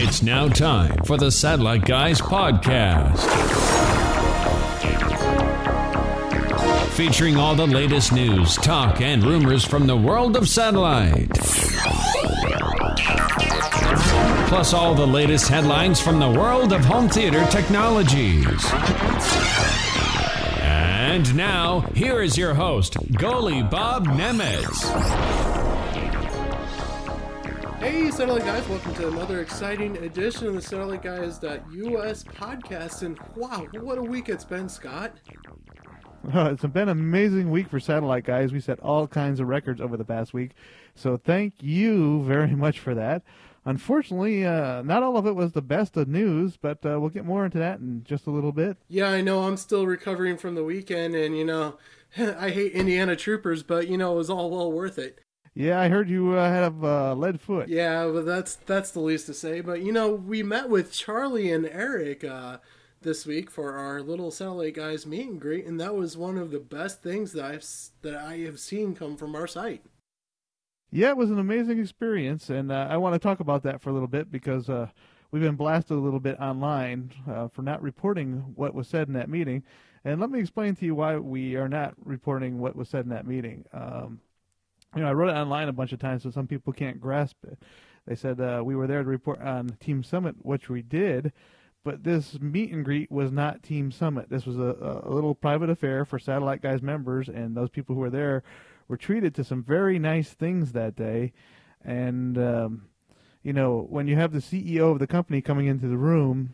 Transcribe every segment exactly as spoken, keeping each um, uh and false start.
It's now time for the Satellite Guys podcast. Featuring all the latest news, talk, and rumors from the world of satellite. Plus all the latest headlines from the world of home theater technologies. And now, here is your host, Goalie Bob Nemetz. Hey, Satellite Guys, welcome to another exciting edition of the Satellite Guys dot U S podcast. And wow, what a week it's been, Scott. Uh, it's been an amazing week for Satellite Guys. We set all kinds of records over the past week, so thank you very much for that. Unfortunately, uh, not all of it was the best of news, but uh, we'll get more into that in just a little bit. Yeah, I know I'm still recovering from the weekend, and, you know, I hate Indiana Troopers, but, you know, it was all well worth it. Yeah, I heard you uh, have a uh, lead foot. Yeah, but that's that's the least to say. But, you know, we met with Charlie and Eric uh, this week for our little Satellite Guys meet and greet, and that was one of the best things that I've that I have seen come from our site. Yeah, it was an amazing experience, and uh, I want to talk about that for a little bit because uh, we've been blasted a little bit online uh, for not reporting what was said in that meeting. And let me explain to you why we are not reporting what was said in that meeting. Um, you know, I wrote it online a bunch of times, so some people can't grasp it. They said uh, we were there to report on Team Summit, which we did, but this meet and greet was not Team Summit. This was a, a little private affair for Satellite Guys members, and those people who were there were treated to some very nice things that day. And, um, you know, when you have the C E O of the company coming into the room,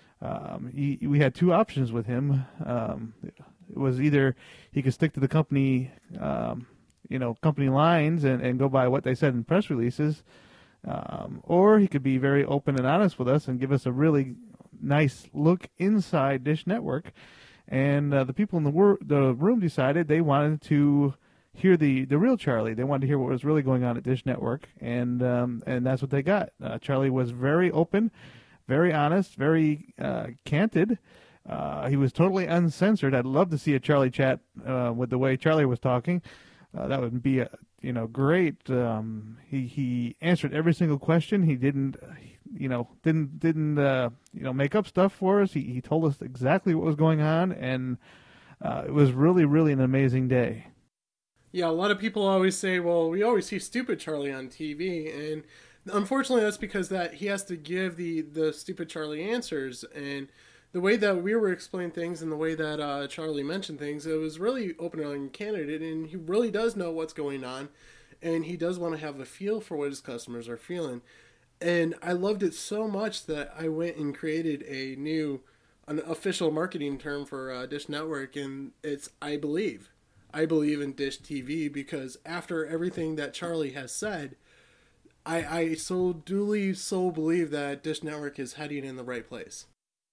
um, he, we had two options with him. Um, it was either he could stick to the company, um, you know, company lines and, and go by what they said in press releases, um, or he could be very open and honest with us and give us a really nice look inside Dish Network. And uh, the people in the, wor- the room decided they wanted to hear the, the real Charlie. They wanted to hear what was really going on at Dish Network, and um, and that's what they got. Uh, Charlie was very open, very honest, very uh, candid. Uh, he was totally uncensored. I'd love to see a Charlie chat uh, with the way Charlie was talking. Uh, that would be a, you know great. Um, he he answered every single question. He didn't you know didn't didn't uh, you know make up stuff for us. He he told us exactly what was going on, and uh, it was really really an amazing day. Yeah, a lot of people always say, well, we always see stupid Charlie on T V, and unfortunately that's because that he has to give the, the stupid Charlie answers, and the way that we were explaining things and the way that uh, Charlie mentioned things, it was really open and candid, and he really does know what's going on, and he does want to have a feel for what his customers are feeling. And I loved it so much that I went and created a new, an official marketing term for uh, Dish Network, and it's I Believe. I believe in Dish T V, because after everything that Charlie has said, I, I so duly so believe that Dish Network is heading in the right place.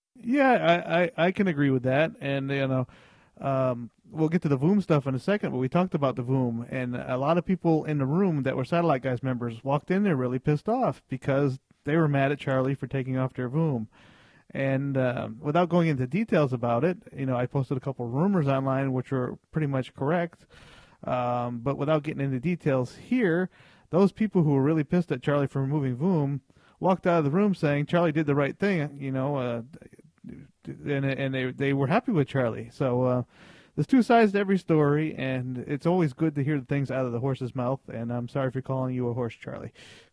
Yeah, I, I, I can agree with that. And, you know, um, we'll get to the Voom stuff in a second, but we talked about the Voom. And a lot of people in the room that were Satellite Guys members walked in there really pissed off because they were mad at Charlie for taking off their Voom. And uh, without going into details about it, you know, I posted a couple of rumors online which were pretty much correct. Um, but without getting into details here, those people who were really pissed at Charlie for removing Voom walked out of the room saying Charlie did the right thing, you know, uh, and and they they were happy with Charlie. So uh, there's two sides to every story, and it's always good to hear the things out of the horse's mouth. And I'm sorry for calling you a horse, Charlie.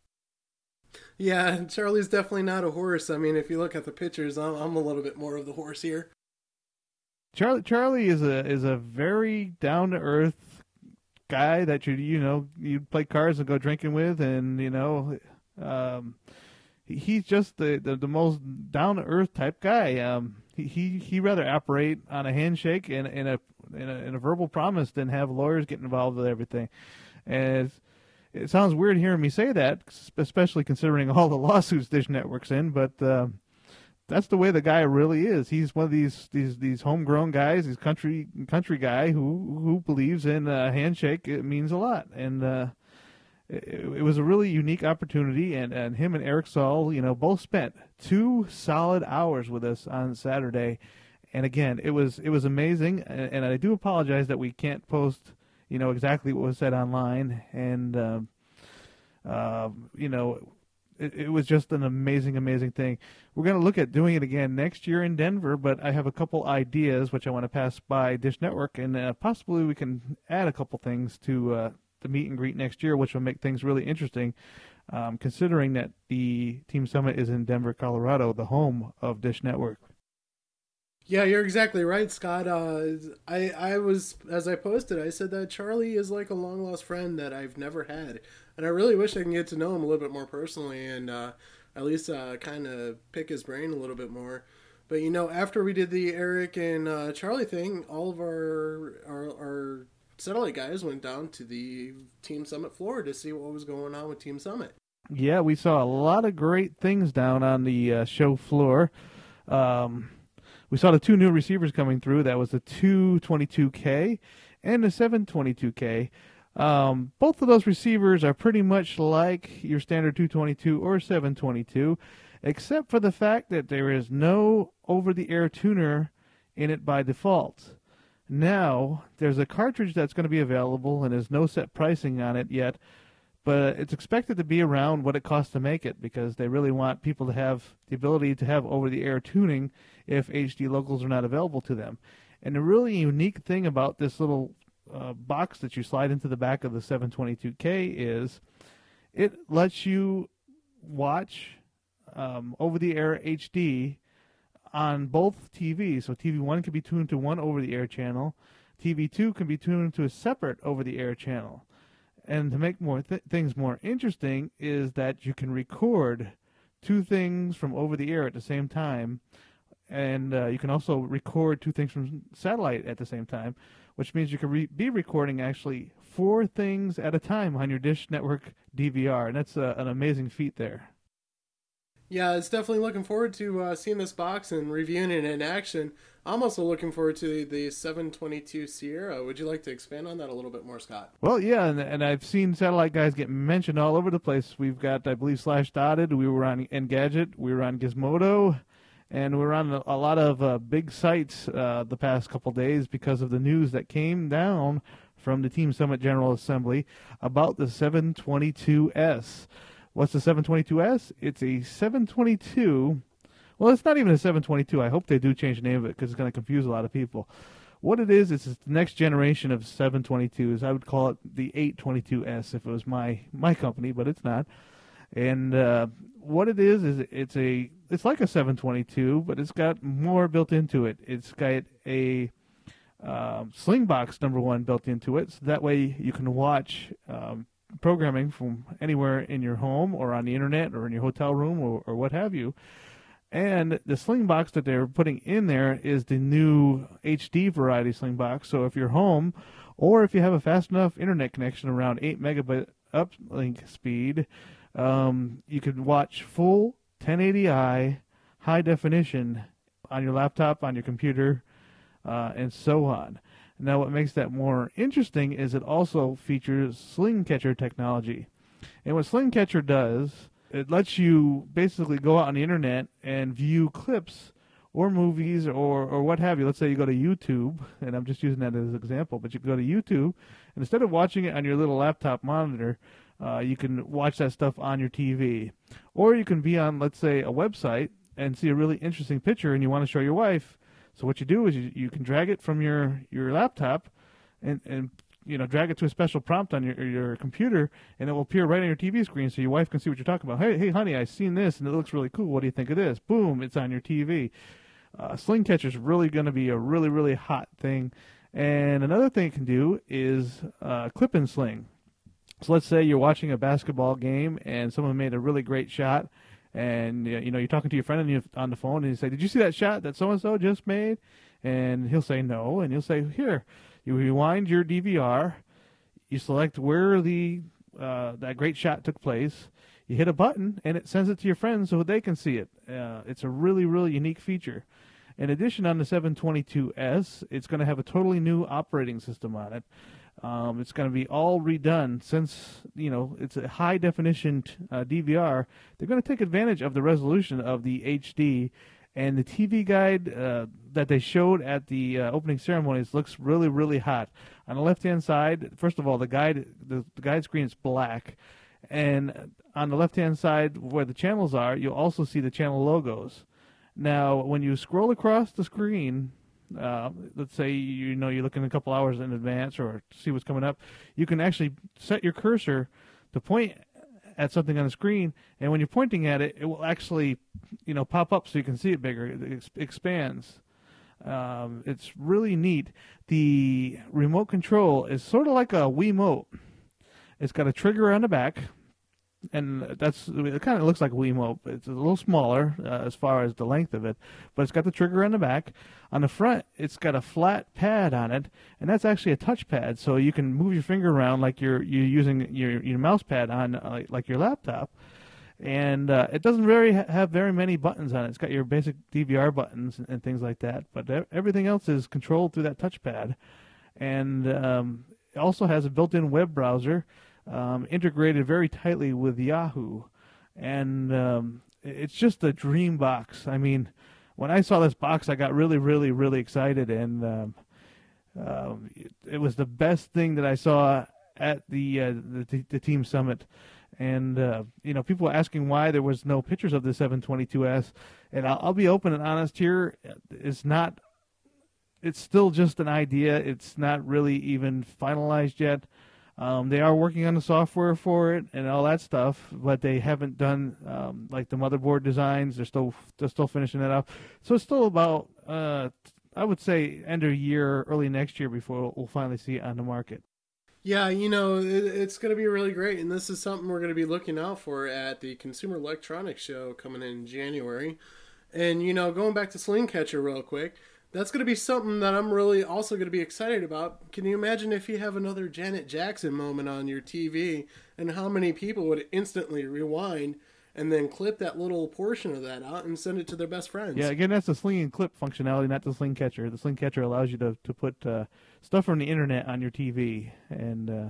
Yeah, Charlie's definitely not a horse. I mean, if you look at the pictures, I'm, I'm a little bit more of the horse here. Charlie Charlie is a is a very down to earth guy that you you know you play cards and go drinking with, and you know um, he's just the, the, the most down to earth type guy. Um, he he he rather operate on a handshake and in a, in a in a verbal promise than have lawyers get involved with everything. And it's, it sounds weird hearing me say that, especially considering all the lawsuits Dish Network's in, but uh, that's the way the guy really is. He's one of these these these homegrown guys, he's country country guy who who believes in a handshake. It means a lot, and uh, it, it was a really unique opportunity. And, and him and Eric Saul, you know, both spent two solid hours with us on Saturday. And again, it was it was amazing. And, and I do apologize that we can't post, you know, exactly what was said online. And uh, uh, you know. it, it was just an amazing, amazing thing. We're going to look at doing it again next year in Denver, but I have a couple ideas which I want to pass by Dish Network, and uh, possibly we can add a couple things to uh, the meet and greet next year, which will make things really interesting, um, considering that the Team Summit is in Denver, Colorado, the home of Dish Network. Yeah, you're exactly right, Scott. Uh, I I was, as I posted, I said that Charlie is like a long-lost friend that I've never had. And I really wish I can get to know him a little bit more personally and uh, at least uh, kind of pick his brain a little bit more. But, you know, after we did the Eric and uh, Charlie thing, all of our, our our satellite guys went down to the Team Summit floor to see what was going on with Team Summit. Yeah, we saw a lot of great things down on the uh, show floor. Um... We saw the two new receivers coming through. That was the two twenty-two K and the seven twenty-two K. Um, both of those receivers are pretty much like your standard two twenty-two or seven twenty-two, except for the fact that there is no over-the-air tuner in it by default. Now, there's a cartridge that's going to be available, and there's no set pricing on it yet, but it's expected to be around what it costs to make it because they really want people to have the ability to have over-the-air tuning if H D locals are not available to them. And the really unique thing about this little uh, box that you slide into the back of the seven twenty-two K is it lets you watch um, over-the-air H D on both T Vs. So T V one can be tuned to one over-the-air channel. T V two can be tuned to a separate over-the-air channel. And to make more th- things more interesting is that you can record two things from over the air at the same time, and uh, you can also record two things from satellite at the same time, which means you can re- be recording actually four things at a time on your Dish Network D V R, and that's uh, an amazing feat there. Yeah, it's definitely looking forward to uh, seeing this box and reviewing it in action. I'm also looking forward to the seven twenty-two Sierra. Would you like to expand on that a little bit more, Scott? Well, yeah, and, and I've seen satellite guys get mentioned all over the place. We've got, I believe, Slash Dotted. We were on Engadget. We were on Gizmodo. And we were on a lot of uh, big sites uh, the past couple days because of the news that came down from the Team Summit General Assembly about the seven twenty-two S. What's the seven twenty-two S? It's a seven twenty-two. Well, it's not even a seven twenty-two. I hope they do change the name of it because it's going to confuse a lot of people. What it is, it's the next generation of seven twenty-twos. I would call it the eight twenty-two S if it was my, my company, but it's not. And uh, what it is is it's a it's like a seven twenty-two, but it's got more built into it. It's got a um, Slingbox number one built into it, so that way you can watch um, programming from anywhere in your home or on the internet or in your hotel room or, or what have you. And the Slingbox that they're putting in there is the new H D variety Slingbox. So if you're home or if you have a fast enough internet connection around eight megabit uplink speed, um, you could watch full ten eighty i high definition on your laptop, on your computer, uh, and so on. Now, what makes that more interesting is it also features Slingcatcher technology. And what Slingcatcher does, it lets you basically go out on the internet and view clips or movies or, or what have you. Let's say you go to YouTube, and I'm just using that as an example, but you can go to YouTube, and instead of watching it on your little laptop monitor, uh, you can watch that stuff on your T V. Or you can be on, let's say, a website and see a really interesting picture, and you want to show your wife. So what you do is you, you can drag it from your, your laptop and, and you know drag it to a special prompt on your your computer, and it will appear right on your T V screen so your wife can see what you're talking about. Hey, hey, honey, I've seen this, and it looks really cool. What do you think of this? Boom, it's on your T V. Uh, Slingcatcher is really going to be a really, really hot thing. And another thing it can do is uh, clip and sling. So let's say you're watching a basketball game, and someone made a really great shot, and you know you're talking to your friend on, you, on the phone, and you say, "Did you see that shot that so-and-so just made?" And he'll say no, and you'll say, "Here." You rewind your D V R, you select where the uh, that great shot took place, you hit a button, and it sends it to your friends so they can see it. Uh, it's a really, really unique feature. In addition, on the seven twenty-two S, it's going to have a totally new operating system on it. Um, it's going to be all redone since, you know, it's a high-definition uh, D V R. They're going to take advantage of the resolution of the H D. And the T V guide uh, that they showed at the uh, opening ceremonies looks really, really hot. On the left-hand side, first of all, the guide the, the guide screen is black, And on the left-hand side where the channels are, you'll also see the channel logos. Now, when you scroll across the screen, uh, let's say you know you're looking a couple hours in advance or see what's coming up, you can actually set your cursor to point at something on the screen, and when you're pointing at it, it will actually, you know, pop up so you can see it bigger. It ex- expands. Um, it's really neat. The remote control is sort of like a Wiimote. It's got a trigger on the back, and that's it. Kind of looks like a Wiimote. It's a little smaller uh, as far as the length of it, but it's got the trigger on the back. On the front, it's got a flat pad on it, and that's actually a touch pad, so you can move your finger around like you're you're using your your mouse pad on uh, like, like your laptop. And uh, it doesn't very ha- have very many buttons on it. It's got your basic D V R buttons and, and things like that, but e- everything else is controlled through that touchpad. And um, it also has a built-in web browser um, integrated very tightly with Yahoo. And um, it's just a dream box. I mean, when I saw this box, I got really, really, really excited, and um, um, it, it was the best thing that I saw at the uh, the, the Team Summit. And, uh, you know, people were asking why there was no pictures of the seven twenty-two S. And I'll, I'll be open and honest here. It's not, it's still just an idea. It's not really even finalized yet. Um, they are working on the software for it and all that stuff, but they haven't done, um, like the motherboard designs. They're still, they're still finishing that up. So it's still about, uh, I would say, end of year, early next year before we'll finally see it on the market. Yeah, you know, it, it's going to be really great, and this is something we're going to be looking out for at the Consumer Electronics Show coming in January. And, you know, going back to Sling Catcher real quick, that's going to be something that I'm really also going to be excited about. Can you imagine if you have another Janet Jackson moment on your T V, and how many people would instantly rewind and then clip that little portion of that out and send it to their best friends? Yeah, again, that's the Sling and Clip functionality, not the Sling Catcher. The Sling Catcher allows you to, to put uh, stuff from the internet on your T V, and uh,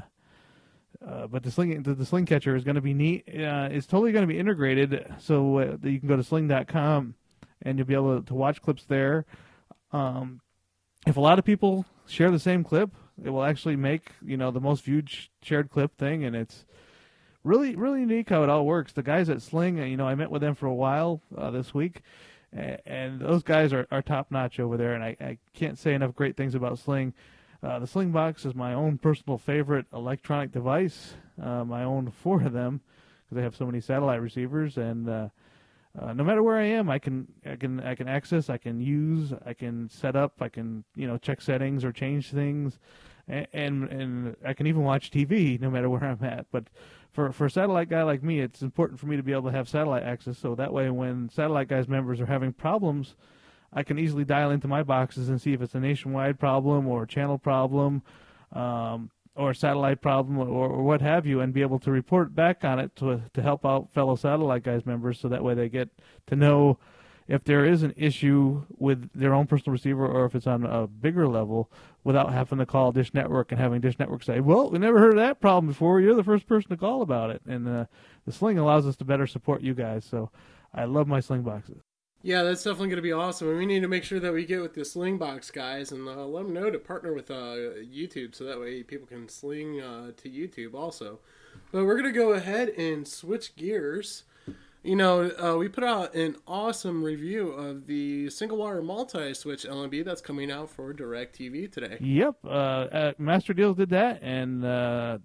uh, but the Sling the, the Sling Catcher is going to be neat. Uh, it's totally going to be integrated, so uh, you can go to sling dot com and you'll be able to watch clips there. Um, if a lot of people share the same clip, it will actually make, you know, the most viewed sh- shared clip thing, and it's really, really unique how it all works. The guys at Sling, you know, I met with them for a while uh, this week, and, and those guys are, are top-notch over there, and I, I can't say enough great things about Sling. Uh, the Sling Box is my own personal favorite electronic device, uh, my own four of them, because I have so many satellite receivers, and uh, uh, no matter where I am, I can I can I can access, I can use, I can set up, I can, you know, check settings or change things, and and, and I can even watch T V no matter where I'm at. But For for a satellite guy like me, it's important for me to be able to have satellite access, so that way when Satellite Guys members are having problems, I can easily dial into my boxes and see if it's a nationwide problem or a channel problem um, or a satellite problem or, or what have you, and be able to report back on it to to help out fellow Satellite Guys members, so that way they get to know if there is an issue with their own personal receiver or if it's on a bigger level, without having to call Dish Network and having Dish Network say, well, we never heard of that problem before. You're the first person to call about it. And uh, the Sling allows us to better support you guys. So I love my Sling boxes. Yeah, that's definitely going to be awesome. And we need to make sure that we get with the Slingbox guys and uh, let them know to partner with uh, YouTube, so that way people can sling uh, to YouTube also. But we're going to go ahead and switch gears. You know, uh, we put out an awesome review of the single wire multi-switch L M B that's coming out for DirecTV today. Yep, uh, uh, Master Deals did that, and, uh,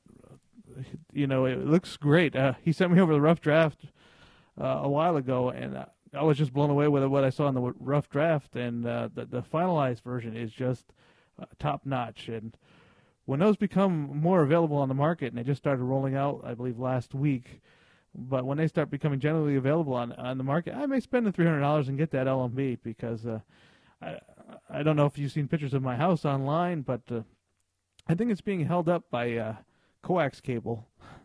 you know, it looks great. Uh, he sent me over the rough draft uh, a while ago, and uh, I was just blown away with what I saw in the rough draft, and uh, the, the finalized version is just uh, top-notch. And when those become more available on the market, and they just started rolling out, I believe, last week, but when they start becoming generally available on on the market, I may spend the three hundred dollars and get that L M B, because uh, I I don't know if you've seen pictures of my house online, but uh, I think it's being held up by uh, coax cable,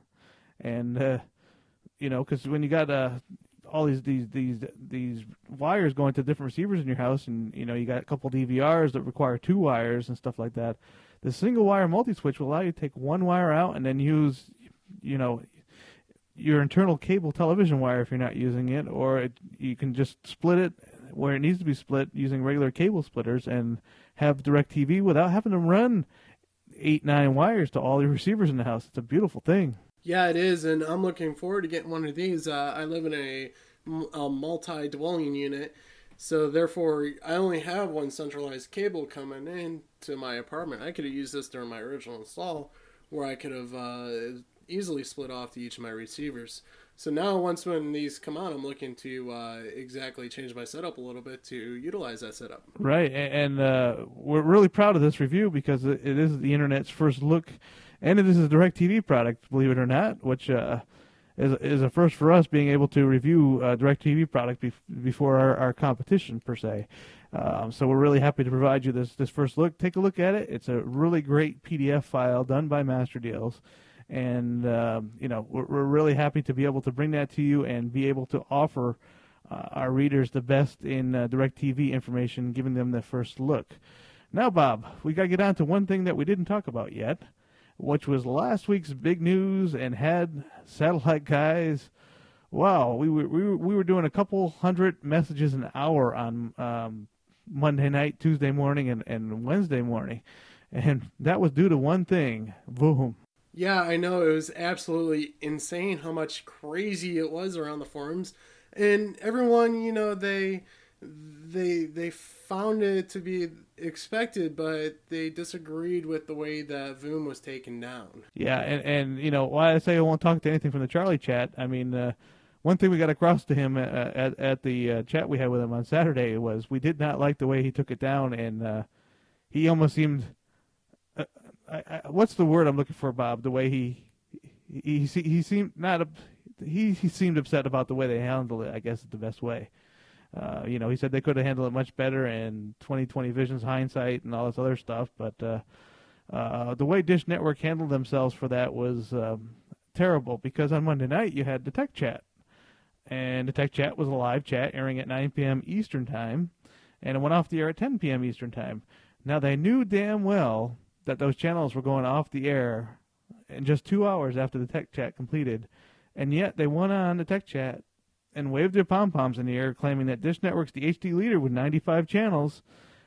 and uh, you know, because when you got uh, all these these these these wires going to different receivers in your house, and you know you got a couple D V Rs that require two wires and stuff like that, the single wire multi switch will allow you to take one wire out and then use, you know, your internal cable television wire if you're not using it, or it, you can just split it where it needs to be split using regular cable splitters and have DirecTV without having to run eight, nine wires to all your receivers in the house. It's a beautiful thing. Yeah, it is, and I'm looking forward to getting one of these. Uh, I live in a, a multi-dwelling unit, so therefore I only have one centralized cable coming in to my apartment. I could have used this during my original install, where I could have uh, easily split off to each of my receivers. So now, once when these come out, I'm looking to uh, exactly change my setup a little bit to utilize that setup. Right, and uh, we're really proud of this review because it is the internet's first look, and it is a DirecTV product, believe it or not, which uh, is is a first for us, being able to review a DirecTV product bef- before our, our competition per se. Um, so we're really happy to provide you this this first look. Take a look at it. It's a really great P D F file done by Master Deals. And, um, you know, we're, we're really happy to be able to bring that to you and be able to offer uh, our readers the best in uh, DirecTV information, giving them the first look. Now, Bob, we got to get on to one thing that we didn't talk about yet, which was last week's big news and had satellite guys. Wow, we were, we were, we were doing a couple hundred messages an hour on um, Monday night, Tuesday morning, and, and Wednesday morning. And that was due to one thing, Voom. Yeah, I know. It was absolutely insane how much crazy it was around the forums. And everyone, you know, they they they found it to be expected, but they disagreed with the way that Voom was taken down. Yeah, and, and you know, why I say I won't talk to anything from the Charlie chat, I mean, uh, one thing we got across to him at, at, at the uh, chat we had with him on Saturday was we did not like the way he took it down, and uh, he almost seemed... Uh, I, I, what's the word I'm looking for, Bob? The way he he he, he seemed not he, he seemed upset about the way they handled it. I guess is the best way. Uh, you know, he said they could have handled it much better, and twenty twenty vision's hindsight and all this other stuff. But uh, uh, the way Dish Network handled themselves for that was um, terrible, because on Monday night you had the Tech Chat, and the Tech Chat was a live chat airing at nine p.m. Eastern Time, and it went off the air at ten p.m. Eastern Time. Now they knew damn well that those channels were going off the air in just two hours after the Tech Chat completed, and yet they went on the Tech Chat and waved their pom-poms in the air, claiming that Dish Network's the H D leader with ninety-five channels,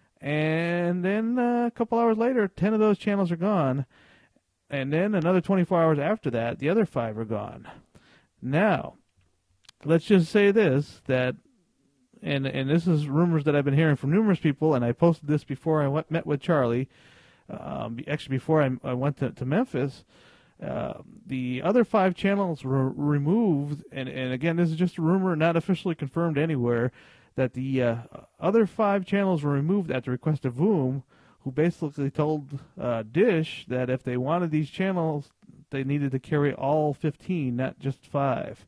and then uh, a couple hours later, ten of those channels are gone, and then another twenty-four hours after that, the other five are gone. Now, let's just say this, that, and, and this is rumors that I've been hearing from numerous people, and I posted this before I went, met with Charlie. Um, actually, before I, I went to, to Memphis, uh, the other five channels were removed, and, and again, this is just a rumor, not officially confirmed anywhere, that the uh, other five channels were removed at the request of Voom, who basically told uh, Dish that if they wanted these channels, they needed to carry all fifteen, not just five.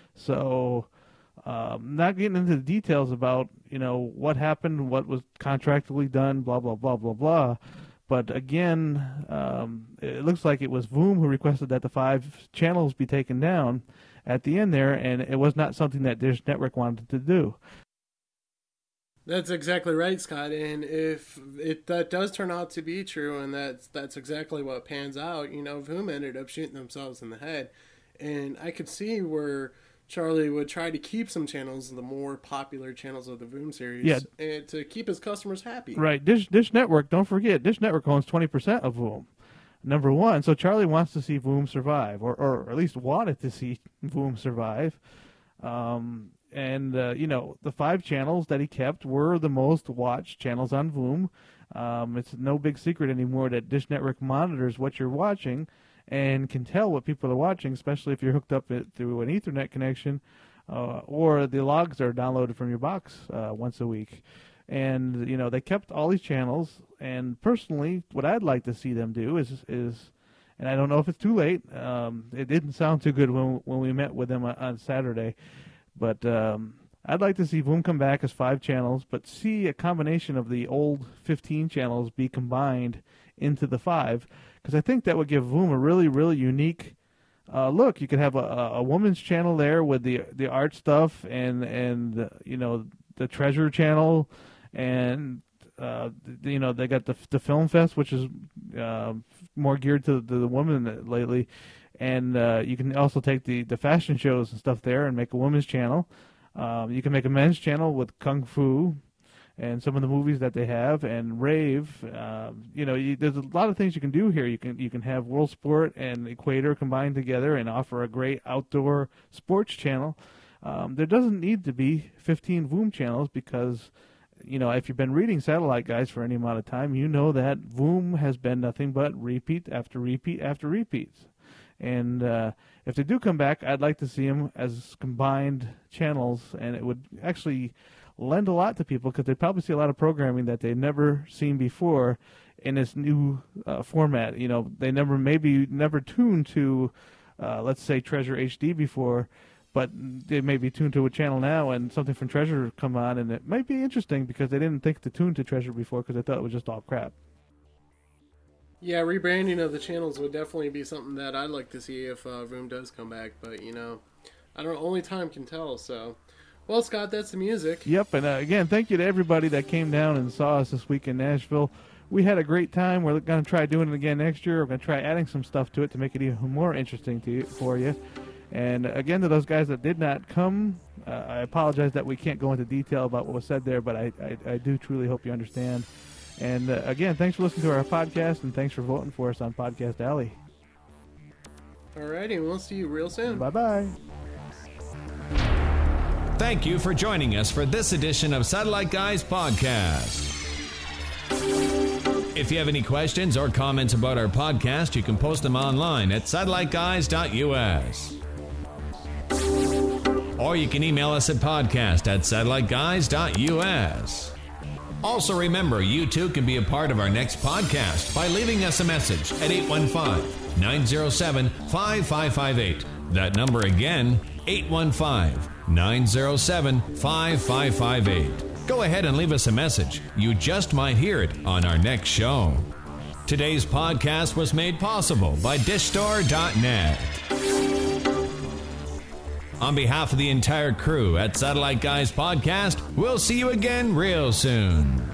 So, um, not getting into the details about, you know, what happened, what was contractually done, blah, blah, blah, blah, blah. But again, um, it looks like it was Voom who requested that the five channels be taken down at the end there, and it was not something that Dish Network wanted to do. That's exactly right, Scott. And if it that does turn out to be true, and that's that's exactly what pans out, you know, Voom ended up shooting themselves in the head. And I could see where Charlie would try to keep some channels, the more popular channels of the Voom series, yeah. and to keep his customers happy. Right. Dish, Dish Network, don't forget, Dish Network owns twenty percent of Voom. Number one, so Charlie wants to see Voom survive, or, or at least wanted to see Voom survive. Um, and, uh, you know, the five channels that he kept were the most watched channels on Voom. Um, it's no big secret anymore that Dish Network monitors what you're watching and can tell what people are watching, especially if you're hooked up it through an Ethernet connection, uh, or the logs are downloaded from your box uh, once a week. And, you know, they kept all these channels, and personally, what I'd like to see them do is, is and I don't know if it's too late, um, it didn't sound too good when, when we met with them on, on Saturday, but um, I'd like to see Voom come back as five channels, but see a combination of the old fifteen channels be combined into the five, because I think that would give Voom a really, really unique uh, look. You could have a, a woman's channel there with the the art stuff, and and uh, you know, the treasure channel, and uh, you know, they got the the film fest, which is uh, more geared to, to the woman lately, and uh, you can also take the the fashion shows and stuff there and make a women's channel. Um, you can make a men's channel with Kung Fu. and some of the movies that they have, and Rave. Uh, you know, you, there's a lot of things you can do here. You can you can have World Sport and Equator combined together and offer a great outdoor sports channel. Um, there doesn't need to be fifteen V O O M channels because, you know, if you've been reading Satellite Guys for any amount of time, you know that V O O M has been nothing but repeat after repeat after repeats. And uh, if they do come back, I'd like to see them as combined channels, and it would actually lend a lot to people because they'd probably see a lot of programming that they've never seen before in this new uh, format. You know, they never maybe never tuned to, uh, let's say, Treasure H D before, but they may be tuned to a channel now and something from Treasure come on, and it might be interesting because they didn't think to tune to Treasure before because they thought it was just all crap. Yeah, rebranding of the channels would definitely be something that I'd like to see if uh, V O O M does come back, but, you know, I don't know, only time can tell, so. Well, Scott, that's the music. Yep, and uh, again, thank you to everybody that came down and saw us this week in Nashville. We had a great time. We're going to try doing it again next year. We're going to try adding some stuff to it to make it even more interesting to you, for you. And again, to those guys that did not come, uh, I apologize that we can't go into detail about what was said there, but I, I, I do truly hope you understand. And uh, again, thanks for listening to our podcast, and thanks for voting for us on Podcast Alley. Alrighty, we'll see you real soon. Bye-bye. Thank you for joining us for this edition of Satellite Guys Podcast. If you have any questions or comments about our podcast, you can post them online at satellite guys dot U S. Or you can email us at podcast at satellite guys dot U S. Also remember, you too can be a part of our next podcast by leaving us a message at eight one five, nine zero seven, five five five eight. That number again, eight one five, nine zero seven, five five five eight. Go ahead and leave us a message. You just might hear it on our next show. Today's podcast was made possible by dish store dot net. On behalf of the entire crew at Satellite Guys Podcast, we'll see you again real soon.